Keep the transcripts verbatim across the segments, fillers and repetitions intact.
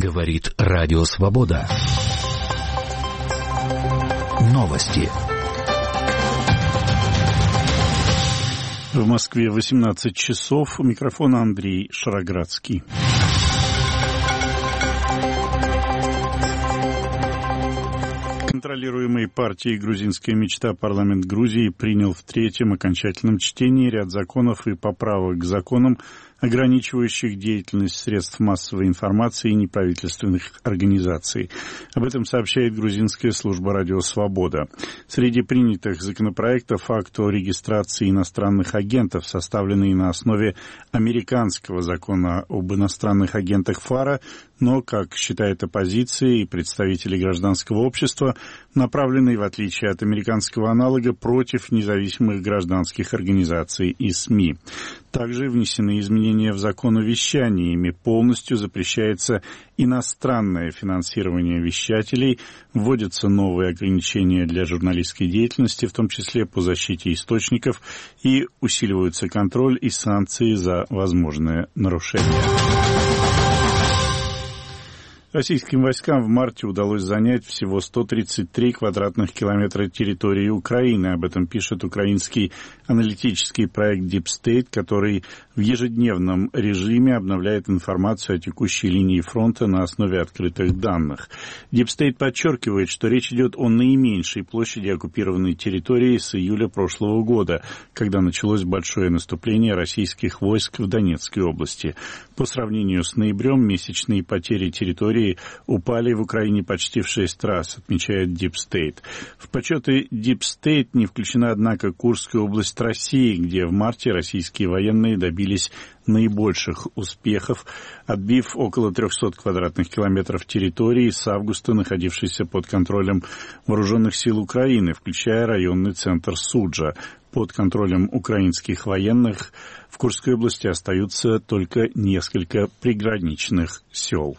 Говорит Радио Свобода. Новости. В Москве восемнадцать часов. У микрофона Андрей Шароградский. Контролируемый партией «Грузинская мечта» парламент Грузии принял в третьем окончательном чтении ряд законов и поправок к законам, ограничивающих деятельность средств массовой информации и неправительственных организаций. Об этом сообщает грузинская служба «Радио Свобода». Среди принятых законопроектов акт о регистрации иностранных агентов, составленный на основе американского закона об иностранных агентах ФАРа, но, как считает оппозиция и представители гражданского общества, направленный, в отличие от американского аналога, против независимых гражданских организаций и СМИ. Также внесены изменения в закон о вещании. Ими полностью запрещается иностранное финансирование вещателей, вводятся новые ограничения для журналистской деятельности, в том числе по защите источников, и усиливаются контроль и санкции за возможное нарушение. Российским войскам в марте удалось занять всего сто тридцать три квадратных километра территории Украины. Об этом пишет украинский аналитический проект Deep State, который в ежедневном режиме обновляет информацию о текущей линии фронта на основе открытых данных. Deep State подчеркивает, что речь идет о наименьшей площади оккупированной территории с июля прошлого года, когда началось большое наступление российских войск в Донецкой области. По сравнению с ноябрем месячные потери территории упали в Украине почти в шесть раз, отмечает Deep State. В подсчеты Deep State не включена, однако, Курская область России, где в марте российские военные добились наибольших успехов, отбив около триста квадратных километров территории с августа, находившейся под контролем вооруженных сил Украины, включая районный центр Суджа. Под контролем украинских военных в Курской области остаются только несколько приграничных сел.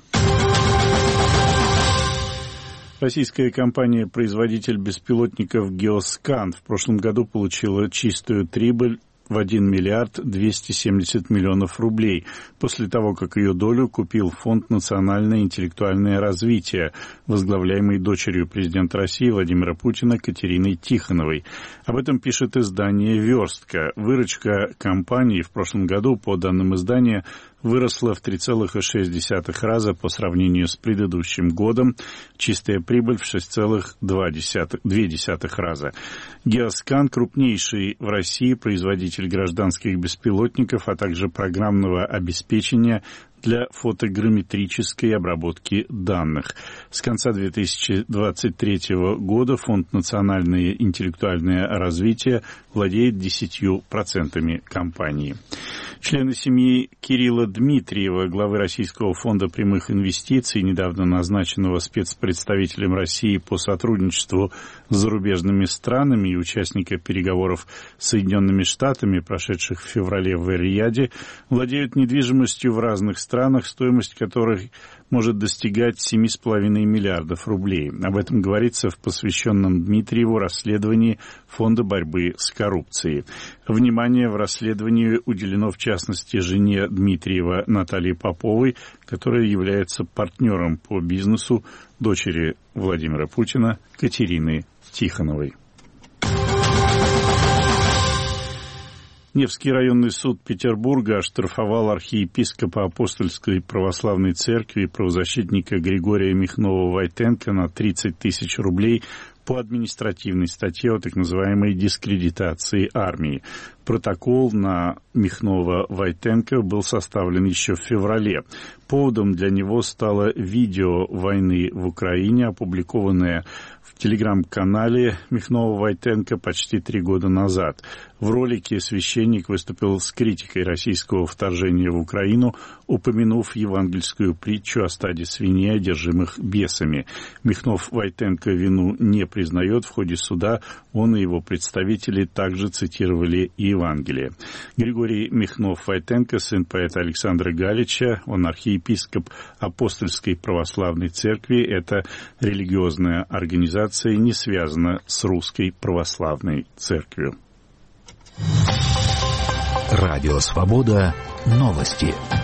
Российская компания-производитель беспилотников «Геоскан» в прошлом году получила чистую прибыль в один миллиард двести семьдесят миллионов рублей, после того, как ее долю купил Фонд национальное интеллектуальное развитие, возглавляемый дочерью президента России Владимира Путина Катериной Тихоновой. Об этом пишет издание «Верстка». Выручка компании в прошлом году, по данным издания, выросла в три целых шесть десятых раза по сравнению с предыдущим годом, чистая прибыль в шесть целых две десятых раза. «Геоскан» — крупнейший в России производитель гражданских беспилотников, а также программного обеспечения для фотограмметрической обработки данных. С конца две тысячи двадцать третьего года Фонд национальное интеллектуальное развитие владеет десятью процентами компании. Члены семьи Кирилла Дмитриева, главы Российского фонда прямых инвестиций, недавно назначенного спецпредставителем России по сотрудничеству с зарубежными странами и участника переговоров с Соединенными Штатами, прошедших в феврале в Эр-Рияде, владеют недвижимостью в разных странах, стоимость которой может достигать семь с половиной миллиардов рублей. Об этом говорится в посвященном Дмитриеву расследовании Фонда борьбы с коррупцией. Внимание в расследовании уделено, в частности, жене Дмитриева Наталье Поповой, которая является партнером по бизнесу дочери Владимира Путина Катерины Тихоновой. Невский районный суд Петербурга оштрафовал архиепископа Апостольской православной церкви и правозащитника Григория Михнова-Войтенко на тридцать тысяч рублей по административной статье о так называемой дискредитации армии. Протокол на Михнова-Войтенко был составлен еще в феврале. Поводом для него стало видео войны в Украине, опубликованное в телеграм-канале Михнова-Войтенко почти три года назад. В ролике священник выступил с критикой российского вторжения в Украину, упомянув евангельскую притчу о стаде свиней, одержимых бесами. Михнов-Войтенко вину не признает. В ходе суда он и его представители также цитировали Евангелие. Григорий Михнов-Войтенко, сын поэта Александра Галича, он архиепископ Апостольской православной церкви. Это религиозная организация, не связана с Русской православной церковью. Радио Свобода. Новости.